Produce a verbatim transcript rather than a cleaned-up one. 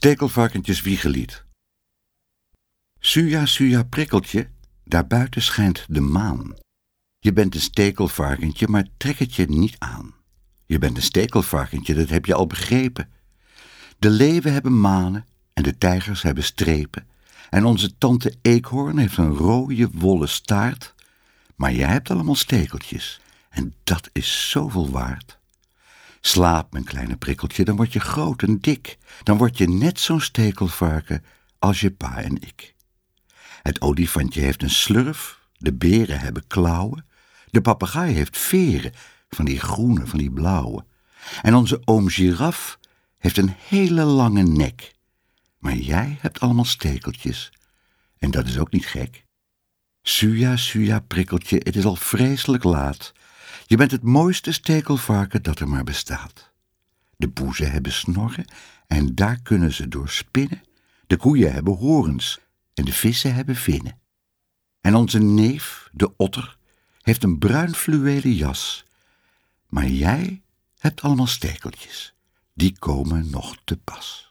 Stekelvarkentjes wiegelied. Suja, suja, prikkeltje, daarbuiten schijnt de maan. Je bent een stekelvarkentje, maar trek het je niet aan. Je bent een stekelvarkentje, dat heb je al begrepen. De leeuwen hebben manen en de tijgers hebben strepen. En onze tante Eekhoorn heeft een rode wollen staart. Maar jij hebt allemaal stekeltjes en dat is zoveel waard. Slaap, mijn kleine prikkeltje, dan word je groot en dik. Dan word je net zo'n stekelvarken als je pa en ik. Het olifantje heeft een slurf, de beren hebben klauwen, de papegaai heeft veren, van die groene, van die blauwe. En onze oom giraf heeft een hele lange nek. Maar jij hebt allemaal stekeltjes. En dat is ook niet gek. Suja, suja, prikkeltje, het is al vreselijk laat. Je bent het mooiste stekelvarken dat er maar bestaat. De poezen hebben snorren en daar kunnen ze door spinnen. De koeien hebben horens en de vissen hebben vinnen. En onze neef, de otter, heeft een bruin fluwelen jas. Maar jij hebt allemaal stekeltjes. Die komen nog te pas.